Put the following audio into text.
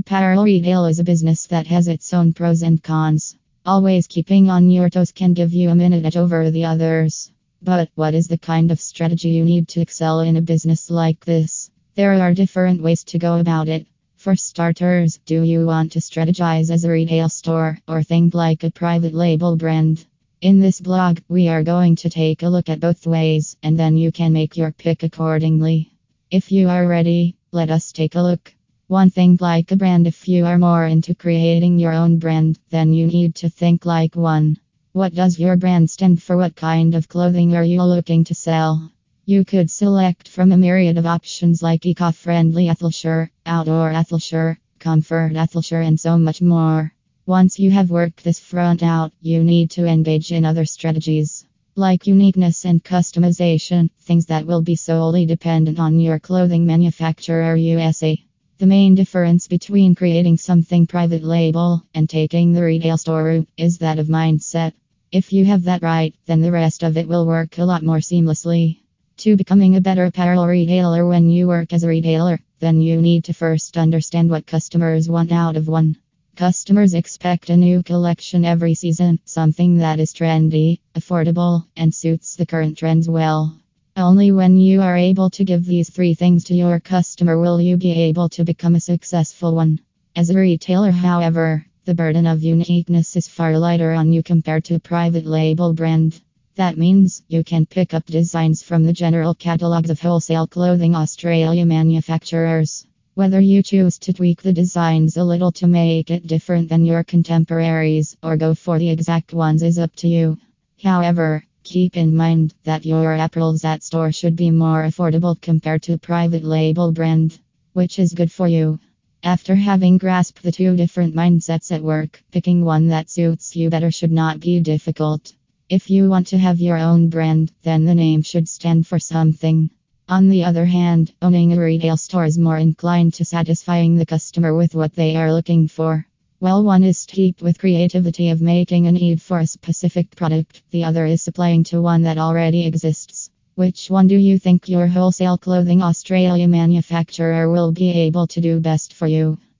Apparel retail is a business that has its own pros and cons. Always keeping on your toes can give you a minute edge over the others. But what is the kind of strategy you need to excel in a business like this? There are different ways to go about it. For starters, do you want to strategize as a retail store or think like a private label brand? In this blog, we are going to take a look at both ways, and then you can make your pick accordingly. If you are ready, let us take a look. One thing like a brand. If you are more into creating your own brand, then you need to think like one. What does your brand stand for? What kind of clothing are you looking to sell? You could select from a myriad of options like eco-friendly athleisure, outdoor athleisure, comfort athleisure, and so much more. Once you have worked this front out, you need to engage in other strategies, like uniqueness and customization, things that will be solely dependent on your clothing manufacturer USA. The main difference between creating something private label and taking the retail store route is that of mindset. If you have that right, then the rest of it will work a lot more seamlessly. To becoming a better apparel retailer when you work as a retailer, then you need to first understand what customers want out of one. Customers expect a new collection every season, something that is trendy, affordable, and suits the current trends well. Only when you are able to give these three things to your customer will you be able to become a successful one. As a retailer, however, the burden of uniqueness is far lighter on you compared to a private label brand. That means you can pick up designs from the general catalogs of wholesale clothing Australia manufacturers. Whether you choose to tweak the designs a little to make it different than your contemporaries or go for the exact ones is up to you. However, keep in mind that your apparels at store should be more affordable compared to a private label brand, which is good for you. After having grasped the two different mindsets at work, picking one that suits you better should not be difficult. If you want to have your own brand, then the name should stand for something. On the other hand, owning a retail store is more inclined to satisfying the customer with what they are looking for. While one is steeped with creativity of making a need for a specific product, the other is supplying to one that already exists. Which one do you think your wholesale clothing Australia manufacturer will be able to do best for you?